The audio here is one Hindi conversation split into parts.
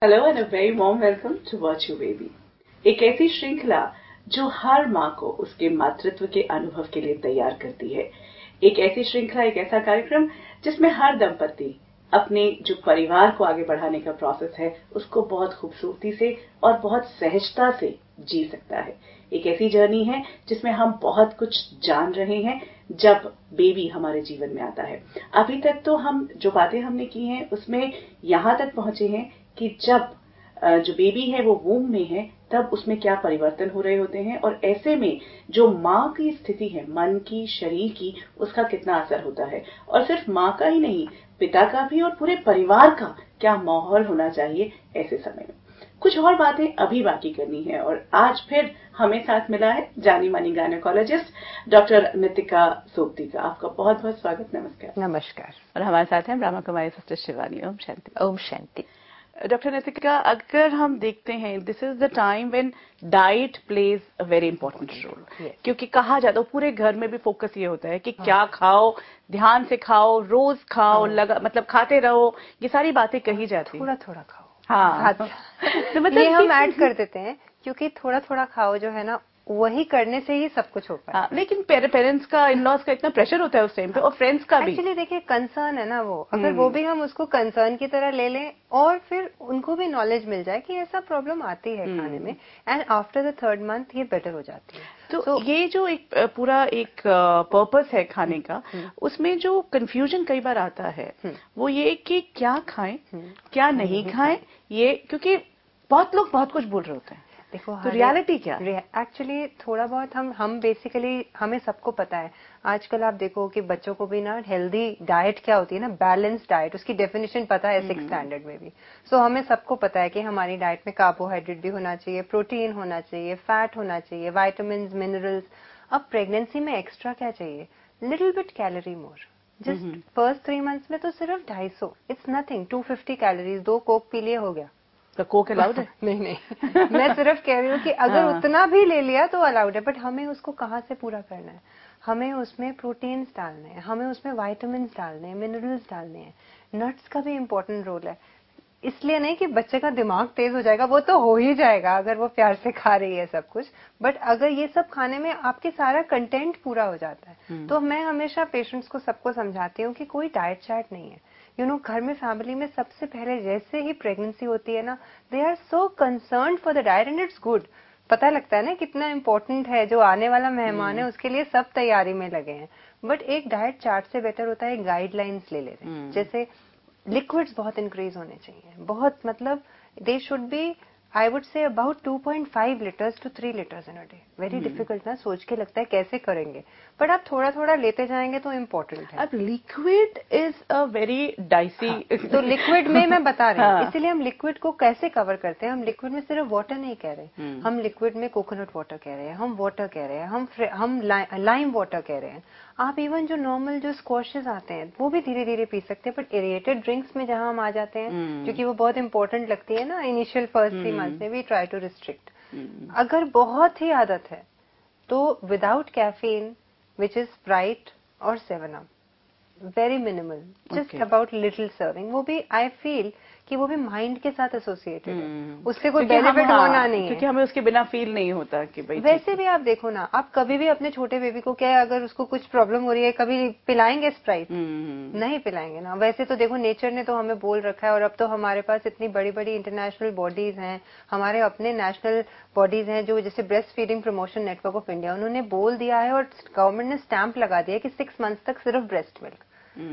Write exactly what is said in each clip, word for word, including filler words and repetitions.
Hello and a very warm welcome to watch you baby. एक ऐसी श्रृंखला जो हर माँ को उसके मातृत्व के अनुभव के लिए तैयार करती है। एक ऐसी श्रृंखला, एक ऐसा कार्यक्रम जिसमें हर दंपति अपने जो परिवार को आगे बढ़ाने का प्रोसेस है उसको बहुत खूबसूरती से और बहुत सहजता से जी सकता है। एक ऐसी जर्नी है जिसमें हम बहुत कुछ जान रहे हैं जब बेबी हमारे जीवन में आता है। अभी तक तो हम जो बातें हमने की हैं उसमें यहां तक पहुंचे हैं कि जब जो बेबी है वो वूम में है तब उसमें क्या परिवर्तन हो रहे होते हैं और ऐसे में जो माँ की स्थिति है, मन की, शरीर की, उसका कितना असर होता है। और सिर्फ माँ का ही नहीं, पिता का भी और पूरे परिवार का क्या माहौल होना चाहिए ऐसे समय में। कुछ और बातें अभी बाकी करनी है और आज फिर हमें साथ मिला है जानी मानी गायनेकोलॉजिस्ट डॉक्टर नितिका सोपती का। आपका बहुत बहुत स्वागत। नमस्कार। नमस्कार। और हमारे साथ हैं ब्रह्मा कुमारी सिस्टर शिवानी। ओम शांति। ओम शांति। डॉक्टर नितिका, अगर हम देखते हैं this is the time when diet plays a very important role, क्योंकि कहा जाता है पूरे घर में भी फोकस ये होता है कि हाँ. क्या खाओ, ध्यान से खाओ, रोज खाओ, लगा मतलब खाते रहो, ये सारी बातें कही जाती है। थोड़ा थोड़ा खाओ। हाँ, तो मतलब ये हम ऐड कर देते हैं क्योंकि थोड़ा थोड़ा खाओ जो है ना वही करने से ही सब कुछ हो पाए। हाँ, लेकिन पेरेंट्स का, इन लॉज का इतना प्रेशर होता है उस टाइम पे और फ्रेंड्स का भी। एक्चुअली देखिए कंसर्न है ना वो, अगर वो भी हम उसको कंसर्न की तरह ले लें और फिर उनको भी नॉलेज मिल जाए कि ऐसा प्रॉब्लम आती है खाने में, and after the third month ये बेटर हो जाती है। तो so, ये जो एक पूरा एक पर्पस है खाने का, उसमें जो कंफ्यूजन कई बार आता है वो ये कि क्या खाएं क्या नहीं खाएं, ये क्योंकि बहुत लोग बहुत कुछ बोल रहे होते हैं। देखो तो रियलिटी क्या है? एक्चुअली थोड़ा बहुत हम हम बेसिकली हमें सबको पता है। आजकल आप देखो कि बच्चों को भी ना हेल्दी डाइट क्या होती है ना, बैलेंस डाइट, उसकी डेफिनेशन पता है सिक्स स्टैंडर्ड में भी। सो so, हमें सबको पता है कि हमारी डाइट में कार्बोहाइड्रेट भी होना चाहिए, प्रोटीन होना चाहिए, फैट होना चाहिए, वाइटामिन, मिनरल्स। अब प्रेगनेंसी में एक्स्ट्रा क्या चाहिए? Little bit calorie more. Just first three months में तो सिर्फ ढाई सौ, it's nothing. Two fifty calories, दो कोक पी लिए हो गया। तो कोक अलाउड है? नहीं नहीं मैं सिर्फ कह रही हूँ कि अगर उतना भी ले लिया तो अलाउड है, बट हमें उसको कहाँ से पूरा करना है? हमें उसमें प्रोटीन्स डालने हैं, हमें उसमें वाइटामिन डालने हैं, मिनरल्स डालने हैं। नट्स का भी इम्पोर्टेंट रोल है। इसलिए नहीं कि बच्चे का दिमाग तेज हो जाएगा, वो तो हो ही जाएगा अगर वो प्यार से खा रही है सब कुछ, बट अगर ये सब खाने में आपके सारा कंटेंट पूरा हो जाता है। तो मैं हमेशा पेशेंट्स को सबको समझाती हूँ कि कोई डाइट चार्ट नहीं है। यू नो घर में फैमिली में सबसे पहले जैसे ही प्रेगनेंसी होती है ना, they are so concern for the diet and it's good. पता लगता है ना कितना इम्पोर्टेंट है, जो आने वाला मेहमान है उसके लिए सब तैयारी में लगे हैं। बट एक डाइट चार्ट से बेटर होता है गाइडलाइंस ले लेते हैं। जैसे लिक्विड्स बहुत इंक्रीज होने चाहिए, बहुत मतलब they should be, I would say about two point five litres to three litres in a day. Very difficult ना, सोच के लगता है कैसे करेंगे, बट आप थोड़ा थोड़ा लेते जाएंगे तो इम्पोर्टेंट है। अब liquid is a very dicey. तो लिक्विड में मैं बता रही हूँ, इसीलिए हम लिक्विड को कैसे कवर करते हैं। हम लिक्विड में सिर्फ वाटर नहीं कह रहे, हम लिक्विड में कोकोनट वाटर कह रहे हैं, हम वाटर कह रहे हैं, हम हम लाइम वाटर कह रहे हैं। आप इवन जो नॉर्मल जो स्क्वॉशेस आते हैं वो भी धीरे धीरे पी सकते हैं, बट एरिएटेड ड्रिंक्स में जहां हम आ जाते हैं, क्योंकि वो बहुत इंपॉर्टेंट लगती है ना इनिशियल फर्स्ट थ्री मंथ्स में, वी ट्राई टू रिस्ट्रिक्ट। अगर बहुत ही आदत है तो without caffeine, which is Sprite और seven up, very minimal, just about little serving. वो भी आई फील कि वो भी माइंड के साथ एसोसिएटेड है, उससे कोई बेनिफिट होना नहीं है, क्योंकि हमें उसके बिना फील नहीं होता कि भाई। वैसे भी आप देखो ना, आप कभी भी अपने छोटे बेबी को क्या, अगर उसको कुछ प्रॉब्लम हो रही है, कभी पिलाएंगे स्प्राइट? नहीं पिलाएंगे ना। वैसे तो देखो नेचर ने तो हमें बोल रखा है, और अब तो हमारे पास इतनी बड़ी बड़ी इंटरनेशनल बॉडीज हैं, हमारे अपने नेशनल बॉडीज हैं, जो जैसे breast feeding promotion network of India, उन्होंने बोल दिया है और गवर्नमेंट ने स्टैंप लगा दिया कि सिक्स मंथ्स तक सिर्फ ब्रेस्ट मिल्क।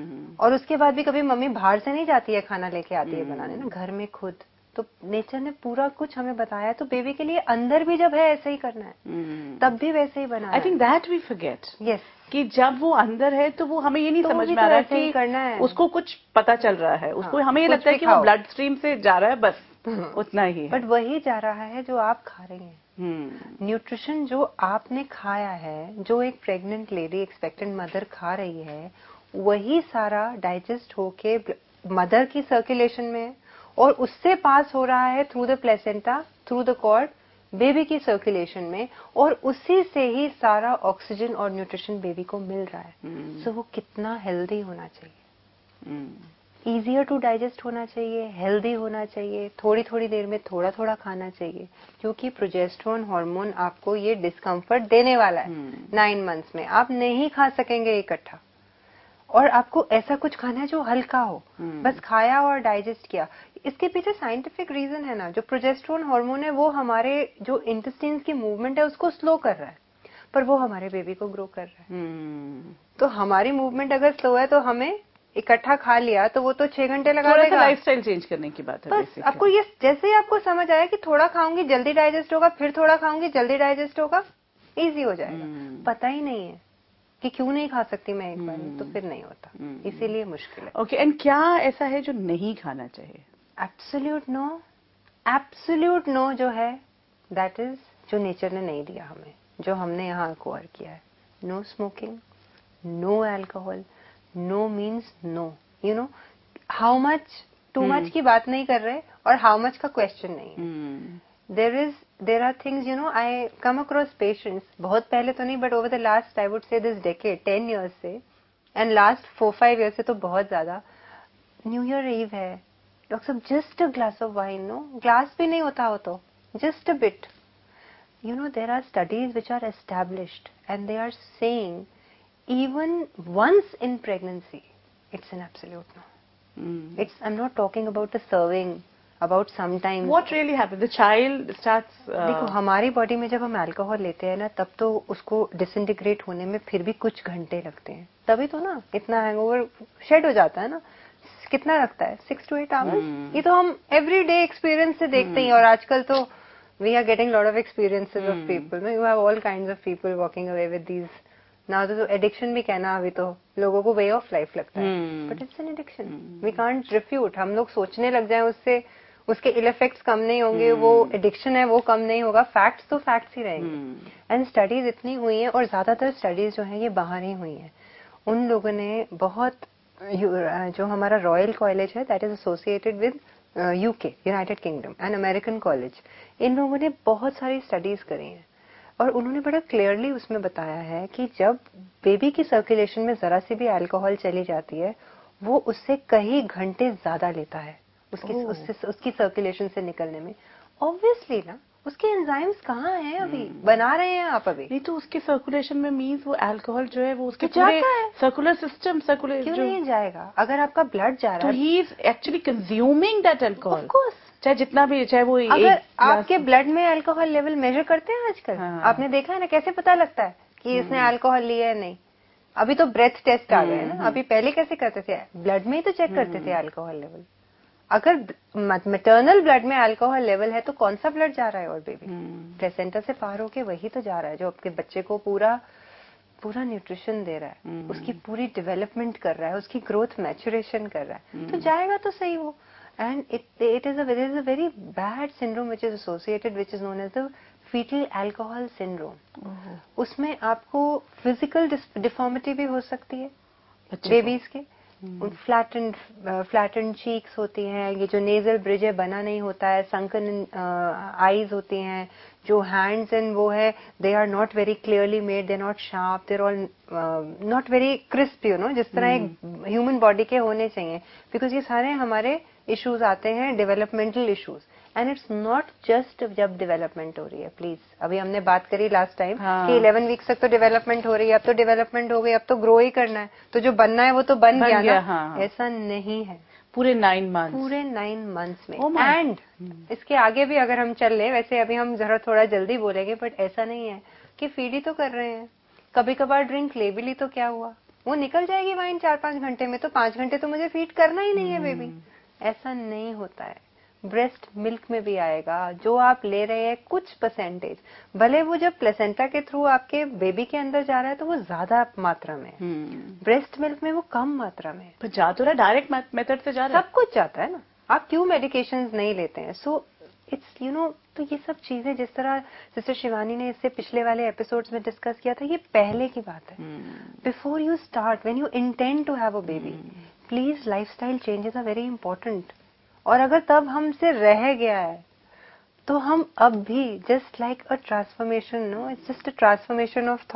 और उसके बाद भी कभी मम्मी बाहर से नहीं जाती है खाना लेके आती है बनाने ना, घर में खुद। तो नेचर ने पूरा कुछ हमें बताया है, तो बेबी के लिए अंदर भी जब है ऐसे ही करना है, hmm. तब भी वैसे ही बनाना है। I think that we forget. Yes, कि जब वो अंदर है तो वो हमें ये नहीं तो समझ में तो आ रहा कि करना है, उसको कुछ पता चल रहा है, उसको हाँ, हमें ये लगता है कि वो ब्लड स्ट्रीम से जा रहा है, बस उतना ही है। बट वही जा रहा है जो आप खा रहे हैं। न्यूट्रिशन जो आपने खाया है, जो एक प्रेग्नेंट लेडी, एक्सपेक्टेंट मदर खा रही है, वही सारा डाइजेस्ट होके मदर की सर्कुलेशन में और उससे पास हो रहा है through the placenta, through the cord, baby की सर्कुलेशन में, और उसी से ही सारा ऑक्सीजन और न्यूट्रिशन बेबी को मिल रहा है। सो so, वो कितना हेल्दी होना चाहिए। ईजियर टू डाइजेस्ट होना चाहिए, हेल्दी होना चाहिए, थोड़ी थोड़ी देर में थोड़ा थोड़ा खाना चाहिए, क्योंकि प्रोजेस्टेरोन हार्मोन आपको ये डिस्कम्फर्ट देने वाला है नाइन मंथ्स में। आप नहीं खा सकेंगे इकट्ठा, और आपको ऐसा कुछ खाना है जो हल्का हो, बस खाया और डाइजेस्ट किया। इसके पीछे साइंटिफिक रीजन है ना, जो प्रोजेस्टेरोन हार्मोन है वो हमारे जो इंटेस्टाइन्स की मूवमेंट है उसको स्लो कर रहा है, पर वो हमारे बेबी को ग्रो कर रहा है। hmm. तो हमारी मूवमेंट अगर स्लो है तो हमें इकट्ठा खा लिया तो वो तो छह घंटे लगा देगा। थोड़ा लाइफस्टाइल चेंज करने की बात है बस। आपको ये जैसे ही आपको समझ आया कि थोड़ा खाऊंगी जल्दी डाइजेस्ट होगा, फिर थोड़ा खाऊंगी जल्दी डाइजेस्ट होगा, इजी हो जाएगा। hmm. पता ही नहीं है कि क्यों नहीं खा सकती मैं एक बार में, तो फिर नहीं होता, इसीलिए मुश्किल है। ओके, एंड क्या ऐसा है जो नहीं खाना चाहिए? एब्सोल्यूट नो, एब्सोल्यूट नो जो है दैट इज जो नेचर ने नहीं दिया हमें, जो हमने यहाँ एक्वायर किया है। No smoking, no alcohol, no means no. You know how much, too much की बात नहीं कर रहे, और हाउ मच का क्वेश्चन नहीं है। hmm. There is, there are things, you know, I come across patients, बहुत पहले तो नहीं, but over the last, I would say this decade, ten years से, and last four five years से तो बहुत ज़्यादा, New Year Eve है, डॉक्टर साहब just a glass of wine, no, glass भी नहीं होता हो तो, just a bit. You know, there are studies which are established, and they are saying, even once in pregnancy, it's an absolute no. Mm. It's, I'm not talking about the serving, about sometimes. What really happens? The child starts. Uh... देखो, हमारी बॉडी में जब हम अल्कोहल लेते हैं ना, तब तो उसको डिसइंटीग्रेट होने में फिर भी कुछ घंटे लगते हैं, तभी तो ना इतना हैंगओवर शेड हो जाता है ना। कितना लगता है? Six to eight hours. ये तो हम एवरी डे एक्सपीरियंस से देखते हैं, और आजकल तो we are getting lot of experiences of people. You have all kinds of people walking away with these now. तो एडिक्शन भी कहना अभी तो लोगों को वे ऑफ लाइफ लगता है, but it's an addiction, we can't refute. हम लोग सोचने लग जाए उससे उसके इल इफेक्ट्स कम नहीं होंगे, hmm. वो एडिक्शन है वो कम नहीं होगा, फैक्ट्स तो फैक्ट्स ही रहेंगे। And hmm. स्टडीज इतनी हुई हैं, और ज्यादातर स्टडीज जो हैं ये बाहर ही हुई हैं। उन लोगों ने बहुत, जो हमारा रॉयल कॉलेज है that is associated with UK, United Kingdom, and American college, इन लोगों ने बहुत सारी स्टडीज करी हैं, और उन्होंने बड़ा क्लियरली उसमें बताया है कि जब बेबी की सर्कुलेशन में जरा सी भी अल्कोहल चली जाती है, वो उससे कई घंटे ज्यादा लेता है उसकी oh. उससे उसकी सर्कुलेशन से निकलने में। ऑब्वियसली ना, उसके एंजाइम्स कहाँ हैं अभी, hmm. बना रहे हैं आप अभी। नहीं तो उसके सर्कुलेशन में मींस वो अल्कोहल जो है वो उसके पूरे सर्कुलर सिस्टम सर्कुलर क्यों नहीं जाएगा? अगर आपका ब्लड जा रहा है तो he is actually consuming that alcohol. Of course, चाहे जितना भी, चाहे वो अगर आपके ब्लड में अल्कोहल लेवल मेजर करते हैं आजकल, हाँ. आपने देखा है ना, कैसे पता लगता है कि hmm. इसने अल्कोहल लिया है नहीं? अभी तो ब्रेथ टेस्ट आ गए हैं ना, अभी पहले कैसे करते थे? ब्लड में ही तो चेक करते थे अल्कोहल लेवल। अगर मैटरनल ब्लड में अल्कोहल लेवल है तो कौन सा ब्लड जा रहा है? और बेबी प्लेसेंटा से पार होके वही तो जा रहा है जो आपके बच्चे को पूरा पूरा न्यूट्रिशन दे रहा है, hmm. उसकी पूरी डेवलपमेंट कर रहा है, उसकी ग्रोथ मैचुरेशन कर रहा है, hmm. तो जाएगा तो सही वो। And it it is a is a very bad syndrome which is associated, which is known as the fetal alcohol syndrome. उसमें आपको फिजिकल डिफॉर्मिटी भी हो सकती है बेबीज के, फ्लैटेंड फ्लैटेंड चीक्स होती हैं, ये जो नेजल ब्रिज है बना नहीं होता है, संकन आईज होती हैं, जो हैंड्स एंड वो है they are not very clearly made, they are not sharp, they are all not very crisp, you know, जिस तरह एक ह्यूमन बॉडी के होने चाहिए, बिकॉज ये सारे हमारे इश्यूज आते हैं, developmental issues. And it's not just जब डेवलपमेंट हो रही है, प्लीज, अभी हमने बात करी लास्ट टाइम हाँ. कि इलेवन वीक्स तक तो डेवलपमेंट हो रही है, अब तो डेवलपमेंट हो गई, अब तो ग्रो ही करना है, तो जो बनना है वो तो बन, बन गया, गया ना हाँ. ऐसा नहीं है, पूरे नाइन मंथ्स पूरे नाइन मंथ्स में। एंड oh इसके आगे भी अगर हम चल ले, वैसे अभी हम जरा थोड़ा जल्दी बोलेंगे, बट ऐसा नहीं है कि फीड ही तो कर रहे हैं, कभी कभार ड्रिंक ले भी ली तो क्या हुआ, वो निकल जाएगी वाइन चार पांच घंटे में, तो पांच घंटे तो मुझे फीड करना ही नहीं है बेबी। ऐसा नहीं होता है, ब्रेस्ट मिल्क में भी आएगा, जो आप ले रहे हैं कुछ परसेंटेज, भले वो जब प्लेसेंटा के थ्रू आपके बेबी के अंदर जा रहा है तो वो ज्यादा मात्रा में, ब्रेस्ट मिल्क में वो कम मात्रा में, पर जा तो रहा, डायरेक्ट मेथड से जा रहा है, सब कुछ जाता है ना, आप क्यों मेडिकेशंस नहीं लेते हैं? सो इट्स यू नो, तो ये सब चीजें जिस तरह सिस्टर शिवानी ने इससे पिछले वाले एपिसोड्स में डिस्कस किया था, ये पहले की बात है। Before you start, when you intend to have a baby, please lifestyle changes are very important. और अगर तब हमसे रह गया है तो हम अब भी just like a transformation, no, it's just a transformation of thought,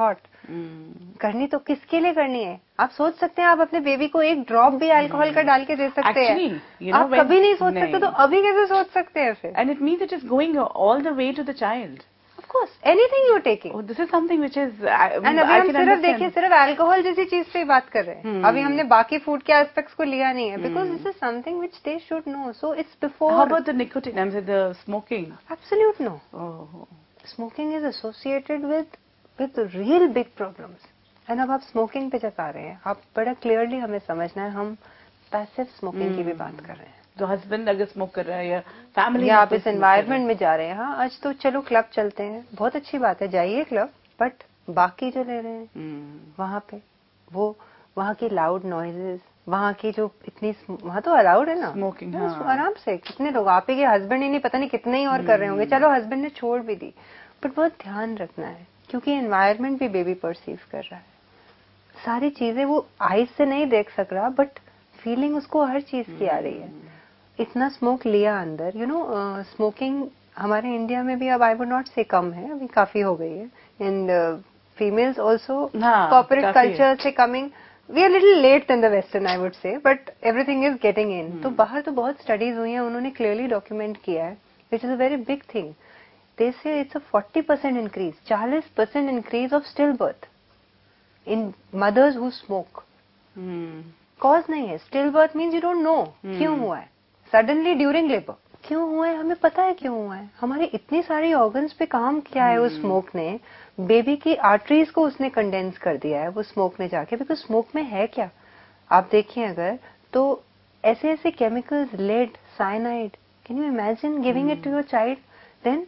hmm. करनी तो किसके लिए करनी है? आप सोच सकते हैं, आप अपने बेबी को एक ड्रॉप भी अल्कोहल hmm. का डाल के दे सकते हैं. you know, आप कभी नहीं सोच नहीं. सकते तो अभी कैसे सोच सकते हैं फिर? And it means it is going all the way to the child. Of course, anything you're taking. Oh, this is something which is. I, And अभी हम सिर्फ देखिए, सिर्फ अल्कोहल जैसी चीज पे बात कर रहे हैं. hmm. अभी हमने बाकी फूड के एस्पेक्ट्स को लिया नहीं है. Because hmm. this is something which they should know. So it's before. How about the nicotine? I'm saying the smoking. Absolute no. Oh. Smoking is associated with with real big problems. And अब आप स्मोकिंग पे जता रहे हैं, आप बड़ा क्लियरली हमें समझना है, हम पैसिव स्मोकिंग hmm. की भी बात कर रहे हैं. तो हस्बैंड अगर स्मोक कर रहा है या फैमिली या आप इस एनवायरनमेंट में जा रहे हैं, हाँ आज तो चलो क्लब चलते हैं, बहुत अच्छी बात है, जाइए क्लब, बट बाकी जो ले रहे हैं hmm. वहाँ पे वो वहाँ की लाउड नॉइजेस, वहाँ की जो इतनी, वहाँ तो अलाउड है ना स्मोकिंग, हाँ. आराम से कितने लोग, आप ही के हस्बैंड ही नहीं, पता नहीं कितने ही और hmm. कर रहे होंगे. चलो हस्बैंड ने छोड़ भी दी, बट बहुत ध्यान रखना है क्योंकि एनवायरनमेंट भी बेबी परसीव कर रहा है. सारी चीजें वो आईज से नहीं देख सक रहा, बट फीलिंग उसको हर चीज की आ रही है. इतना स्मोक लिया अंदर, यू नो स्मोकिंग हमारे इंडिया में भी अब आई वुड नॉट से कम है, अभी काफी हो गई है. And females also corporate culture से coming, we are little late then the western I would say, but everything is getting in. तो बाहर तो बहुत स्टडीज हुई हैं, उन्होंने क्लियरली डॉक्यूमेंट किया है, which is a very big thing. They say it's a forty percent increase, चालीस percent increase of still birth in mothers who smoke. Cause नहीं है, still birth means you don't know क्यों हुआ है, सडनली ड्यूरिंग लेबर क्यों हुआ है, हमें पता है क्यों हुआ है. हमारी इतनी सारी ऑर्गन्स पे काम किया है उस स्मोक ने, बेबी की आर्टरीज को उसने कंडेंस कर दिया है वो स्मोक ने जाके. बिकॉज स्मोक में है क्या, आप देखिए अगर तो ऐसे ऐसे chemicals, lead, cyanide, can you imagine giving it to your child. Then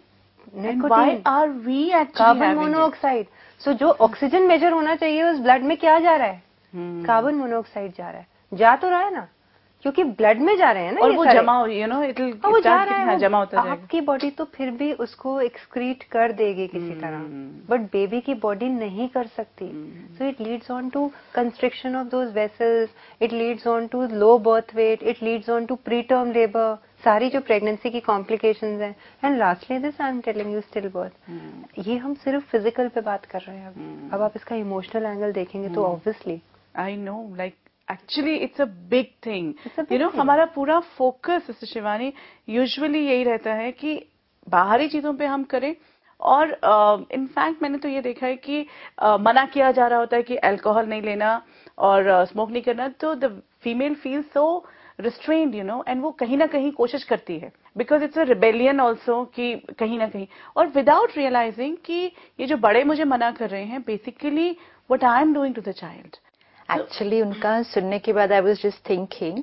why are we actually carbon monoxide. So जो ऑक्सीजन मेजर होना चाहिए उस ब्लड में क्या जा रहा है, कार्बन मोनोऑक्साइड जा रहा है. जा तो रहा है ना, क्योंकि ब्लड में जा रहे हैं ना, और वो जमा, यू नो इट वो जा रहा है, जमा होता जाएगा. आपकी बॉडी तो फिर भी उसको एक्सक्रीट कर देगी किसी hmm. तरह, बट बेबी की बॉडी नहीं कर सकती. So it leads on to constriction of those vessels, it leads on to low birth weight, it leads on to preterm labour, सारी जो प्रेगनेंसी की कॉम्प्लिकेशंस हैं. And lastly this I am telling you, still birth. ये हम सिर्फ फिजिकल पे बात कर रहे हैं. अब अब आप इसका इमोशनल एंगल देखेंगे तो obviously I know, like actually it's a big thing, you know. हमारा पूरा फोकस सिस्टर शिवानी यूजुअली यही रहता है कि बाहरी चीजों पे हम करें, और इनफैक्ट uh, मैंने तो ये देखा है कि uh, मना किया जा रहा होता है कि अल्कोहल नहीं लेना और स्मोक uh, नहीं करना, तो the female feel so restrained, you know, and वो कहीं ना कहीं कोशिश करती है, because it's a rebellion also, कि कहीं ना कहीं, और विदाउट रियलाइजिंग कि ये जो बड़े मुझे मना कर रहे हैं, basically what I am doing to the child. Actually उनका सुनने के बाद आई वाज जस्ट थिंकिंग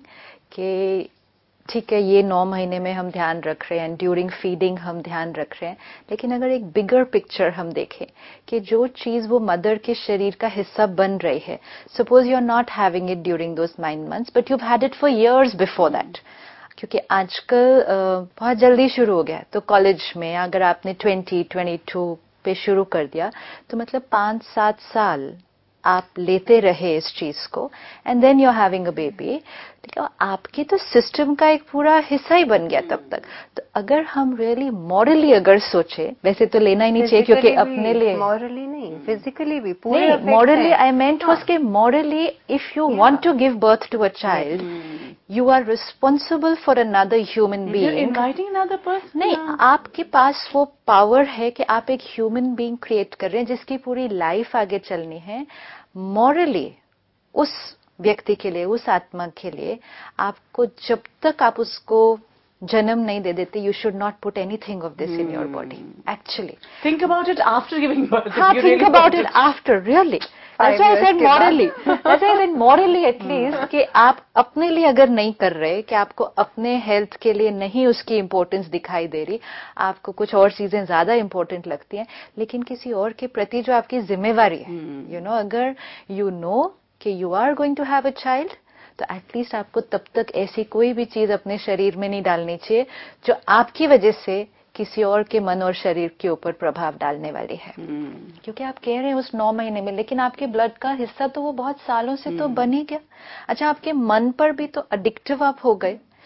कि ठीक है, ये नौ महीने में हम ध्यान रख रहे हैं, ड्यूरिंग फीडिंग हम ध्यान रख रहे हैं, लेकिन अगर एक बिगर पिक्चर हम देखें कि जो चीज वो मदर के शरीर का हिस्सा बन रही है, suppose you are not having it during those nine months but you had it for years before that, क्योंकि आजकल बहुत जल्दी शुरू हो गया. तो कॉलेज में अगर आपने ट्वेंटी ट्वेंटी टू पे शुरू कर दिया तो मतलब पांच सात साल आप लेते रहे इस चीज को, and then you are having a baby, ठीक है, आपके तो सिस्टम का एक पूरा हिस्सा ही बन गया तब तक. तो अगर हम रियली मॉरली अगर सोचे, वैसे तो लेना ही नहीं चाहिए क्योंकि अपने लिए, मॉरली नहीं, फिजिकली भी पूरे, मॉरली आई मेंट वाज के morally if you want to give birth to a child, you are responsible for another human being. Inviting another person, नहीं, आपके पास वो पावर है कि आप एक ह्यूमन बीइंग क्रिएट कर रहे हैं जिसकी पूरी लाइफ आगे चलनी है. मॉरली उस व्यक्ति के लिए, उस आत्मा के लिए, आपको जब तक आप उसको जन्म नहीं दे देते, you should not put anything of this in your body. Actually think about it after giving birth. हाँ, think about it after, really. That's why I said morally. That's why I said morally at least कि आप अपने लिए अगर नहीं कर रहे, कि आपको अपने हेल्थ के लिए नहीं उसकी इम्पोर्टेंस दिखाई दे रही, आपको कुछ और चीजें ज्यादा इम्पोर्टेंट लगती हैं, लेकिन किसी और के प्रति जो आपकी जिम्मेवारी है, यू नो, अगर यू नो कि you are going to have a child, तो एटलीस्ट आपको तब तक ऐसी कोई भी चीज अपने शरीर में नहीं डालनी चाहिए जो आपकी वजह से किसी और के मन और शरीर के ऊपर प्रभाव डालने वाली है. hmm. क्योंकि आप कह रहे हैं उस नौ महीने में, लेकिन आपके ब्लड का हिस्सा तो वो बहुत सालों से hmm. तो बन ही गया. अच्छा, आपके मन पर भी तो एडिक्टिव आप हो गए.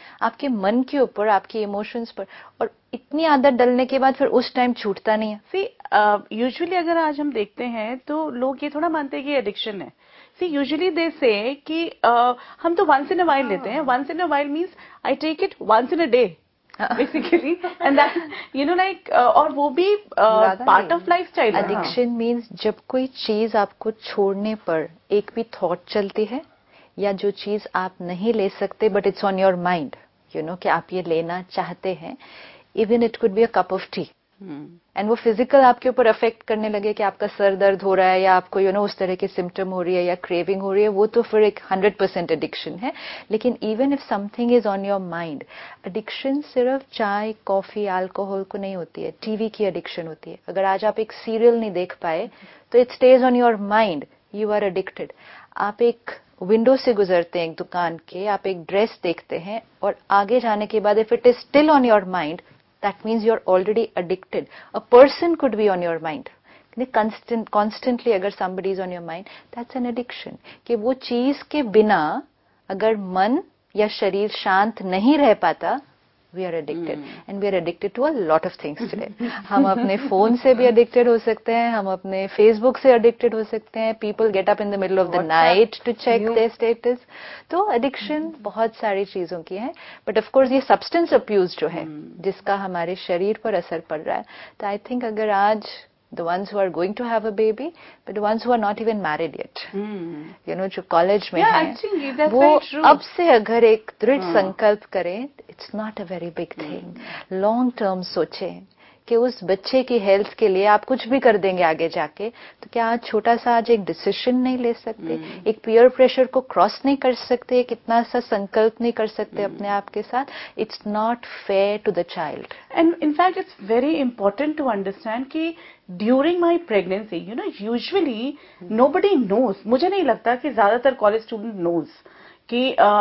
आपके मन के ऊपर, आपके इमोशंस पर, और इतनी आदत डलने के बाद फिर उस टाइम छूटता नहीं है। सी यूजुअली अगर आज हम देखते हैं तो लोग ये थोड़ा मानते हैं कि एडिक्शन है। सी यूजुअली दे से कि uh, हम तो वंस इन अ वाइल लेते हैं, once in a while means I take it once in a day basically, and that you know like, और वो भी part of lifestyle. Addiction means जब कोई चीज आपको छोड़ने पर एक भी थॉट चलती है, या जो चीज आप नहीं ले सकते but it's on your mind, you know कि आप ये लेना चाहते हैं, even it could be a cup of tea, and वो फिजिकल आपके ऊपर अफेक्ट करने लगे कि आपका सर दर्द हो रहा है, या आपको यू नो उस तरह की सिम्टम हो रही है, या क्रेविंग हो रही है, वो तो फिर एक हंड्रेड परसेंट एडिक्शन है। लेकिन even if something is on your mind, addiction सिर्फ चाय, कॉफी, अल्कोहल को नहीं होती है, टीवी की एडिक्शन होती है। अगर आज आप एक सीरियल नहीं देख पाए तो it stays on your mind, you are addicted. आप एक विंडो से गुजरते हैं एक दुकान के, आप एक ड्रेस देखते हैं, और आगे जाने के बाद if it is still on your mind, that means you're already addicted. A person could be on your mind. Constant, constantly अगर somebody is on your mind, that's an addiction. कि वो चीज के बिना अगर मन या शरीर शांत नहीं रह पाता, we are addicted. Mm. And we are addicted to a lot of things today. हम अपने फोन से भी addicted हो सकते हैं, हम अपने Facebook से addicted हो सकते हैं. People get up in the middle of the night to check their status. तो addiction बहुत सारी चीजों की है. But of course ये substance abuse जो है, जिसका हमारे शरीर पर असर पड़ रहा है, तो I think अगर आज the ones who are going to have a baby, but the ones who are not even married yet, mm. you know, जो college में yeah, हैं, actually, that's वो very true. अब से अगर एक दृढ़ hmm. संकल्प करें, it's not a very big thing. hmm. long term सोचें कि उस बच्चे की हेल्थ के लिए आप कुछ भी कर देंगे आगे जाके, तो क्या आज छोटा सा आज एक डिसीजन नहीं ले सकते, hmm. एक पीयर प्रेशर को क्रॉस नहीं कर सकते, कितना सा संकल्प नहीं कर सकते hmm. अपने आप के साथ? It's not fair to the child. And in fact it's very important to understand कि during my pregnancy, you know, usually nobody knows, मुझे नहीं लगता कि ज्यादातर कॉलेज स्टूडेंट नोज कि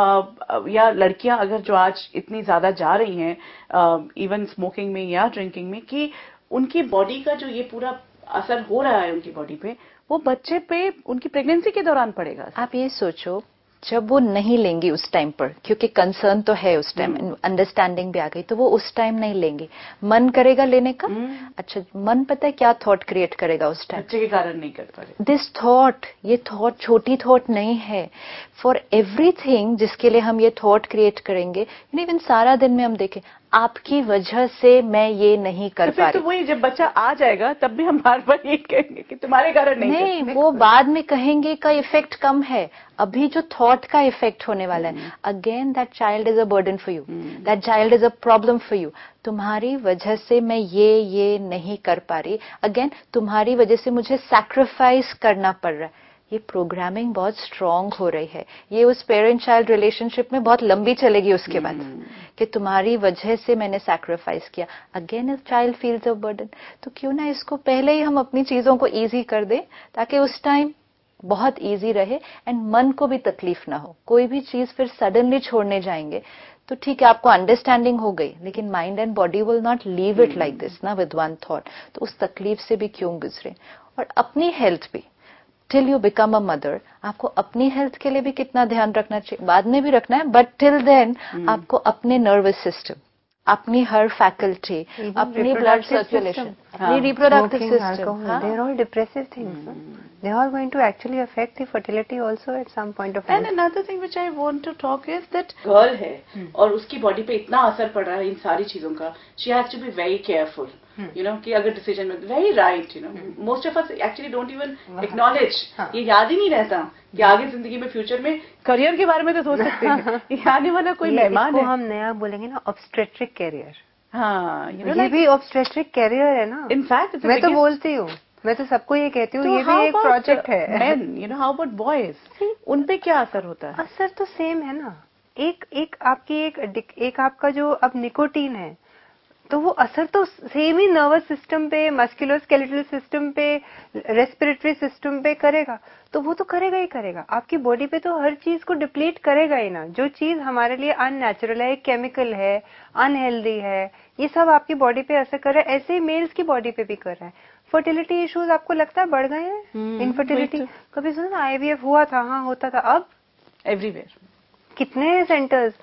uh, या लड़कियां अगर जो आज इतनी ज्यादा जा रही हैं इवन स्मोकिंग में या ड्रिंकिंग में, कि उनकी बॉडी का जो ये पूरा असर हो रहा है उनकी बॉडी पे, वो बच्चे पे उनकी प्रेगनेंसी के दौरान पड़ेगा. आप ये सोचो, जब वो नहीं लेंगी उस टाइम पर, क्योंकि कंसर्न तो है उस टाइम, अंडरस्टैंडिंग भी आ गई, तो वो उस टाइम नहीं लेंगी, मन करेगा लेने का. अच्छा, मन पता है क्या थॉट क्रिएट करेगा उस टाइम? बच्चे के कारण नहीं कर पा रहे. दिस थॉट, ये थॉट छोटी थॉट नहीं है. फॉर एवरीथिंग जिसके लिए हम ये थॉट क्रिएट करेंगे, इवन सारा दिन में हम देखें, आपकी वजह से मैं ये नहीं कर तो पा रही. तो वही जब बच्चा आ जाएगा तब भी हम बार बार ये कहेंगे कि तुम्हारे कारण नहीं. नहीं, वो बाद में कहेंगे का इफेक्ट कम है, अभी जो थॉट का इफेक्ट होने वाला है. Again that child is a burden for you, that child is a problem for you. तुम्हारी वजह से मैं ये ये नहीं कर पा रही, अगेन तुम्हारी वजह से मुझे सैक्रिफाइस करना पड़ रहा है. ये प्रोग्रामिंग बहुत स्ट्रांग हो रही है. ये उस पेरेंट चाइल्ड रिलेशनशिप में बहुत लंबी चलेगी उसके बाद, कि तुम्हारी वजह से मैंने सैक्रिफाइस किया. Again if child feels a burden, तो क्यों ना इसको पहले ही हम अपनी चीजों को इजी कर दें, ताकि उस टाइम बहुत इजी रहे एंड मन को भी तकलीफ ना हो. कोई भी चीज फिर सडनली छोड़ने जाएंगे तो ठीक है, आपको अंडरस्टैंडिंग हो गई, लेकिन mind and body will not leave it like this ना, विद वन थॉट. तो उस तकलीफ से भी क्यों गुजरे. और अपनी हेल्थ भी, till you become a mother, आपको अपनी हेल्थ के लिए भी कितना ध्यान रखना चाहिए, बाद में भी रखना है, बट टिल देन hmm. आपको अपने नर्वस सिस्टम, अपनी हर फैकल्टी, अपनी ब्लड सर्कुलेशन, अपनी reproductive system, they are all depressive things. hmm. no? They are going to actually affect the fertility also at some point of time. And another thing which I want to talk is that girl है hmm. और उसकी बॉडी पे इतना असर पड़ रहा है इन सारी चीजों का. She has to be very careful. Hmm. You know, कि अगर डिसीजन में very right, you know, hmm. most of us actually don't even acknowledge. हाँ. ये याद ही नहीं रहता कि आगे जिंदगी में फ्यूचर में करियर के बारे में तो सोच सकते हैं, ये आने वाला कोई मेहमान है. हम नया बोलेंगे ना, ऑब्स्टेट्रिक कैरियर. हाँ, you know, ये like, भी ऑब्स्टेट्रिक कैरियर है ना. इनफैक्ट मैं तो बोलती हूँ, मैं तो सबको ये कहती हूँ, ये भी एक प्रोजेक्ट है. Men, you know, how about boys? उन पे क्या असर होता है? असर तो सेम है ना. एक एक आपकी एक एक आपका जो अब निकोटीन है, तो वो असर तो सेम ही नर्वस सिस्टम पे, मस्कुलोस्केलेटल सिस्टम पे, रेस्पिरेटरी सिस्टम पे करेगा. तो वो तो करेगा ही करेगा. आपकी बॉडी पे तो हर चीज को डिप्लीट करेगा ही ना. जो चीज हमारे लिए अननेचुरल है, केमिकल है, अनहेल्दी है, ये सब आपकी बॉडी पे असर कर रहा है. ऐसे ही मेल्स की बॉडी पे भी कर रहा है. फर्टिलिटी इश्यूज आपको लगता है बढ़ गए हैं? इनफर्टिलिटी कभी सुना? आईवीएफ हुआ था, हाँ होता था, अब एवरीवेयर कितने सेंटर्स.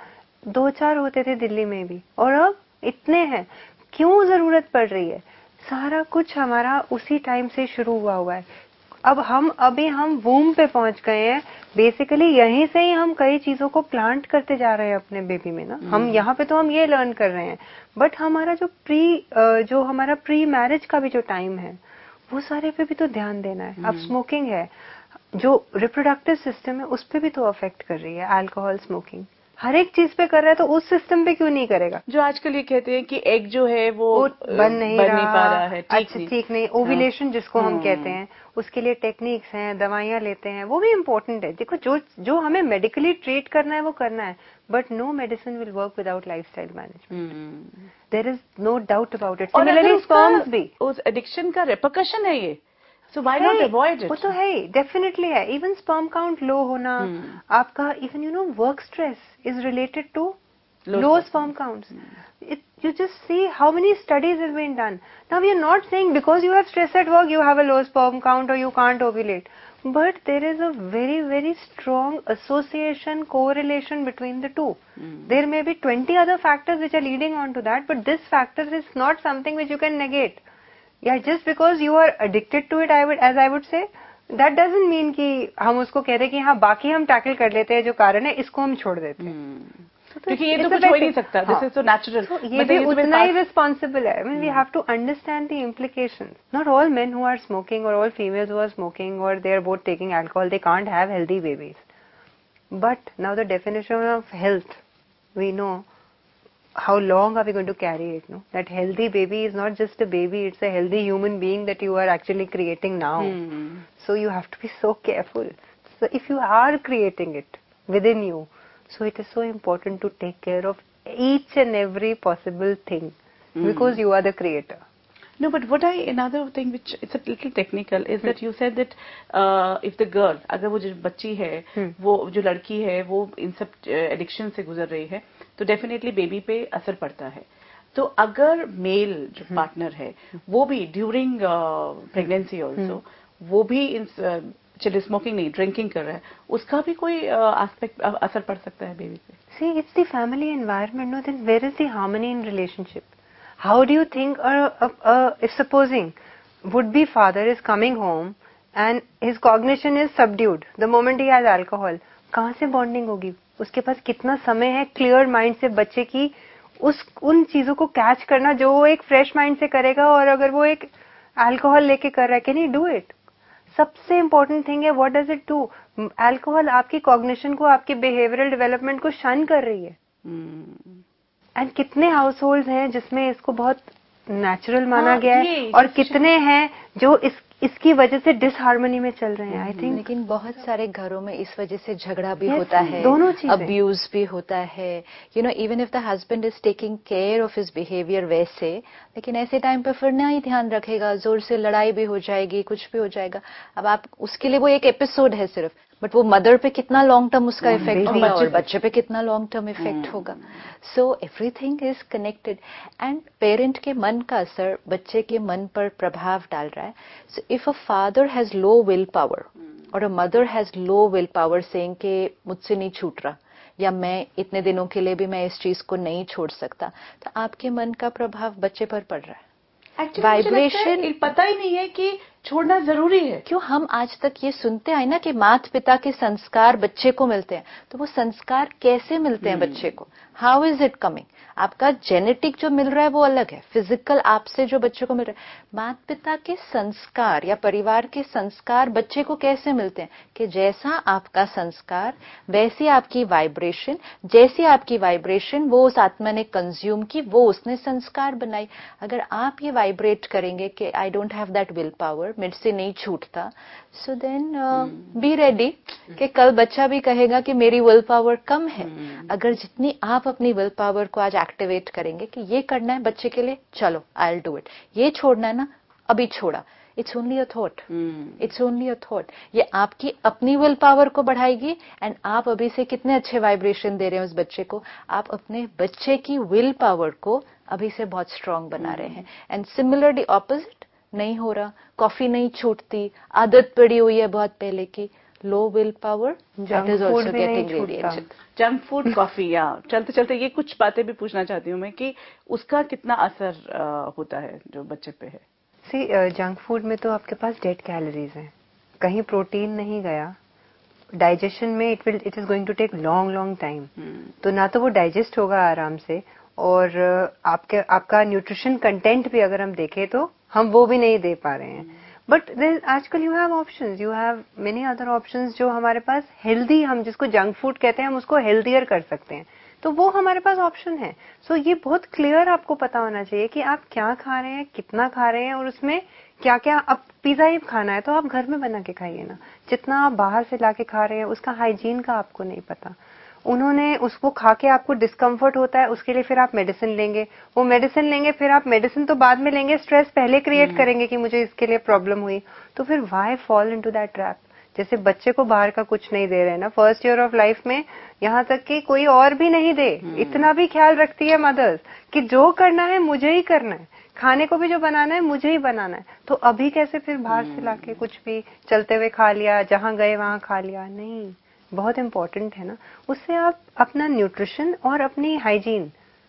दो चार होते थे दिल्ली में भी, और अब इतने हैं। क्यों जरूरत पड़ रही है? सारा कुछ हमारा उसी टाइम से शुरू हुआ हुआ है। अब हम अभी हम वूम पे पहुंच गए हैं। बेसिकली यहीं से ही हम कई चीजों को प्लांट करते जा रहे हैं अपने बेबी में ना। हम यहाँ पे तो हम ये लर्न कर रहे हैं, बट हमारा जो प्री जो हमारा प्री मैरिज का भी जो टाइम है, वो सारे पे भी तो ध्यान देना है। अब स्मोकिंग है, जो रिप्रोडक्टिव सिस्टम है उस पे भी तो अफेक्ट कर रही है। अल्कोहल, स्मोकिंग हर एक चीज पे कर रहा है, तो उस सिस्टम पे क्यों नहीं करेगा? जो आजकल ये कहते हैं कि एग जो है वो, वो बन नहीं बन रहा, नहीं पा रहा है, ठीक अच्छा नहीं, ठीक नहीं, ओव्यूलेशन जिसको हम हाँ। कहते हैं, उसके लिए टेक्निक्स हैं, दवाइयां लेते हैं, वो भी इम्पोर्टेंट है। देखो, जो जो हमें मेडिकली ट्रीट करना है वो करना है, but no medicine will work without lifestyle management. There is no doubt about it. Similarly sperms भी उस एडिक्शन का रिपरकशन है ये, so why not avoid it? वो तो है ही, डेफिनेटली है। इवन स्पर्म काउंट लो होना, आपका even you know work stress is related to low sperm counts. It, you just see how many studies have been done. Now we are not saying because you have stress at work you have a low sperm count or you can't ovulate, but there is a very very strong association, correlation between the two. Mm. There may be twenty other factors which are leading on to that, but this factor is not something which you can negate. Yeah, just because you are addicted to it, I would, as I would say, that doesn't mean कि हम उसको कहते हैं कि हाँ बाकी हम टैकल कर लेते हैं, जो कारण है इसको हम छोड़ देते हैं। mm. क्योंकि ये तो कुछ हो ही नहीं सकता, दिस इज तो नेचुरल। ये भी उतना ही रिस्पॉन्सिबल है। I mean, we have to understand the implications. Not all men who are smoking or all females who are smoking or they are both taking alcohol, they can't have healthy babies. But now the definition of health, we know how long are we going to carry it, no? That healthy baby is not just a baby, it's a healthy human being that you are actually creating now. Hmm. So you have to be so careful. So if you are creating it within you, so it is so important to take care of each and every possible thing, mm. because you are the creator. No, but what I, another thing which it's a little technical is hmm. that you said that uh, if the girl, अगर वो जो बच्ची है, hmm. वो जो लड़की है, वो इन सब एडिक्शन से गुजर रही है, तो डेफिनेटली बेबी पे असर पड़ता है। तो अगर मेल जो पार्टनर hmm. है, वो भी ड्यूरिंग प्रेगनेंसी ऑल्सो, वो भी इन चलिए स्मोकिंग नहीं, ड्रिंकिंग कर रहा है, उसका भी कोई एस्पेक्ट uh, असर पड़ सकता है बेबी पे? See, it's the family environment. No, then where is the harmony in relationship? How do you think, uh, uh, uh, if supposing would-be father is coming home and his cognition is subdued the moment he has alcohol, कहाँ से bonding होगी? उसके पास कितना समय है क्लियर माइंड से बच्चे की उस उन चीजों को कैच करना जो वो एक फ्रेश माइंड से करेगा, और अगर वो एक अल्कोहल लेके कर रहा है, कैन ही डू इट? सबसे इम्पोर्टेंट थिंग है, what does it do? Alcohol आपकी कॉग्निशन को, आपके बिहेवियरल डेवलपमेंट को शन कर रही है। And hmm. कितने हाउस होल्ड हैं जिसमें इसको बहुत नेचुरल माना हाँ, गया है, और कितने हैं जो इस इसकी वजह से डिसहार्मनी में चल रहे हैं। आई थिंक लेकिन बहुत सारे घरों में इस वजह से झगड़ा भी yes, होता है, दोनों चीजें, अब्यूज भी होता है। You know, even if the husband is taking care of his behaviour वैसे, लेकिन ऐसे टाइम पे फिर ना ही ध्यान रखेगा, जोर से लड़ाई भी हो जाएगी, कुछ भी हो जाएगा। अब आप उसके लिए वो एक एपिसोड है सिर्फ, बट वो मदर पे कितना लॉन्ग टर्म उसका इफेक्ट होगा और बच्चे पे कितना लॉन्ग टर्म इफेक्ट होगा। So everything is connected, and parent के मन का असर बच्चे के मन पर प्रभाव डाल रहा है। So if a father has low will power और a mother has low will power, saying कि मुझसे नहीं छूट रहा, या मैं इतने दिनों के लिए भी मैं इस चीज को नहीं छोड़ सकता, तो आपके मन का प्रभाव बच्चे पर पड़ रहा है। वाइब्रेशन पता ही नहीं है कि छोड़ना जरूरी है। क्यों हम आज तक ये सुनते आए ना कि माता पिता के संस्कार बच्चे को मिलते हैं, तो वो संस्कार कैसे मिलते हैं बच्चे को? How is it coming? आपका जेनेटिक जो मिल रहा है वो अलग है, फिजिकल आपसे जो बच्चे को मिल रहा है। माता पिता के संस्कार या परिवार के संस्कार बच्चे को कैसे मिलते हैं? कि जैसा आपका संस्कार वैसी आपकी वाइब्रेशन, जैसी आपकी वाइब्रेशन वो उस आत्मा ने कंज्यूम की, वो उसने संस्कार बनाई। अगर आप ये वाइब्रेट करेंगे कि I don't have that will power, मेरे से नहीं छूटता, सो देन बी रेडी कि कल बच्चा भी कहेगा कि मेरी विल पावर कम है। hmm. अगर जितनी आप अपनी विल पावर को आज एक्टिवेट करेंगे कि ये करना है बच्चे के लिए, चलो आई विल डू इट, ये छोड़ना है ना, अभी छोड़ा, it's only a thought, it's only a thought. ये आपकी अपनी विल पावर को बढ़ाएगी, एंड आप अभी से कितने अच्छे वाइब्रेशन दे रहे हैं उस बच्चे को, आप अपने बच्चे की विल पावर को अभी से बहुत स्ट्रांग बना रहे हैं। एंड सिमिलरली ऑपोजिट, नहीं हो रहा, कॉफी नहीं छूटती, आदत पड़ी हुई है बहुत पहले की, low willpower, that is also getting radiated. Junk food, coffee, या चलते चलते ये कुछ बातें भी पूछना चाहती हूँ मैं कि उसका कितना असर uh, होता है जो बच्चे पे है. सी जंक फूड में तो आपके पास डेड कैलोरीज हैं, कहीं प्रोटीन नहीं गया, डाइजेशन में it will it is going to take long long time, तो ना तो वो डाइजेस्ट होगा आराम से, और आपके आपका न्यूट्रिशन कंटेंट भी अगर हम देखें तो हम वो भी नहीं दे पा रहे हैं. बट आजकल you have options, you have many other options जो हमारे पास हेल्दी, हम जिसको जंक फूड कहते हैं हम उसको हेल्दियर कर सकते हैं, तो वो हमारे पास ऑप्शन है. सो so, ये बहुत क्लियर आपको पता होना चाहिए कि आप क्या खा रहे हैं, कितना खा रहे हैं, और उसमें क्या क्या. अब पिज्जा ही खाना है तो आप घर में बना के खाइए ना. जितना आप बाहर से लाके खा रहे हैं उसका हाइजीन का आपको नहीं पता. उन्होंने उसको खा के आपको डिस्कम्फर्ट होता है, उसके लिए फिर आप मेडिसिन लेंगे, वो मेडिसिन लेंगे, फिर आप मेडिसिन तो बाद में लेंगे, स्ट्रेस पहले क्रिएट करेंगे कि मुझे इसके लिए प्रॉब्लम हुई, तो फिर why fall into that trap. जैसे बच्चे को बाहर का कुछ नहीं दे रहे हैं ना फर्स्ट ईयर ऑफ लाइफ में, यहाँ तक कि कोई और भी नहीं दे, इतना भी ख्याल रखती है मदर्स कि जो करना है मुझे ही करना है, खाने को भी जो बनाना है मुझे ही बनाना है. तो अभी कैसे फिर बाहर से लाके कुछ भी चलते हुए खा लिया, जहां गए वहां खा लिया? नहीं, बहुत इंपॉर्टेंट है ना. उससे आप अपना न्यूट्रिशन और अपनी हाइजीन,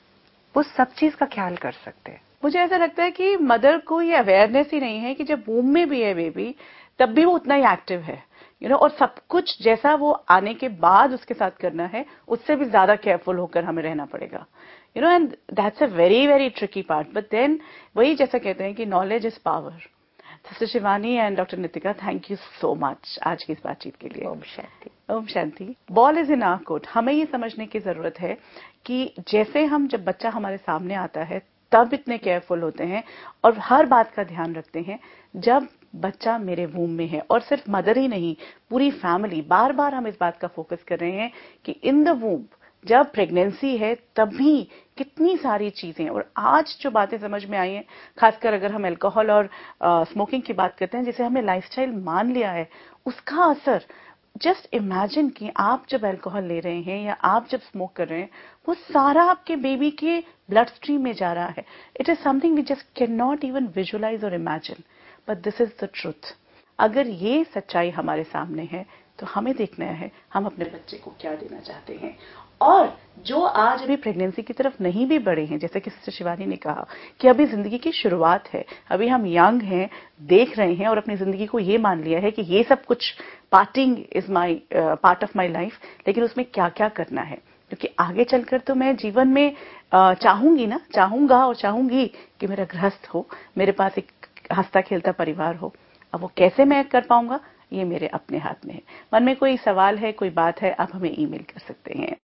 उस सब चीज का ख्याल कर सकते हैं. मुझे ऐसा लगता है कि मदर को ये अवेयरनेस ही नहीं है कि जब वूम में भी है बेबी तब भी वो उतना ही एक्टिव है, यू नो, और सब कुछ जैसा वो आने के बाद उसके साथ करना है उससे भी ज्यादा केयरफुल होकर हमें रहना पड़ेगा, you know, and that's a very very tricky part. But then वही जैसा कहते हैं कि knowledge is power. Sister Shivani and doctor Nitika, thank you so much आज की इस बातचीत के लिए. ओम शांति. ओम शांति. Ball is in our court. हमें ये समझने की जरूरत है कि जैसे हम जब बच्चा हमारे सामने आता है तब इतने केयरफुल होते हैं और हर बात का ध्यान रखते हैं जब बच्चा मेरे वूम में है, और सिर्फ मदर ही नहीं, पूरी फैमिली. बार बार हम इस बात का फोकस कर रहे हैं कि इन द वूम, जब प्रेगनेंसी है तब भी कितनी सारी चीजें, और आज जो बातें समझ में आई हैं, खासकर अगर हम अल्कोहल और स्मोकिंग की बात करते हैं जिसे हमने लाइफस्टाइल मान लिया है, उसका असर. जस्ट इमेजिन कि आप जब अल्कोहल ले रहे हैं या आप जब स्मोक कर रहे हैं, वो सारा आपके बेबी के ब्लड स्ट्रीम में जा रहा है. It is something we just can not even visualise और imagine, but this is the truth. अगर ये सच्चाई हमारे सामने है तो हमें देखना है हम अपने बच्चे को क्या देना चाहते हैं. और जो आज अभी प्रेगनेंसी की तरफ नहीं भी बढ़े हैं, जैसे कि सिस्टर शिवानी ने कहा कि अभी जिंदगी की शुरुआत है, अभी हम यंग हैं, देख रहे हैं और अपनी जिंदगी को ये मान लिया है कि ये सब कुछ parting is my part of my life, लेकिन उसमें क्या क्या करना है, क्योंकि आगे चलकर तो मैं जीवन में uh, चाहूंगी ना, चाहूंगा और चाहूंगी कि मेरा गृहस्थ हो, मेरे पास एक हंसता खेलता परिवार हो. अब वो कैसे मैं कर पाऊंगा, ये मेरे अपने हाथ में है. मन में कोई सवाल है, कोई बात है, आप हमें ईमेल कर सकते हैं.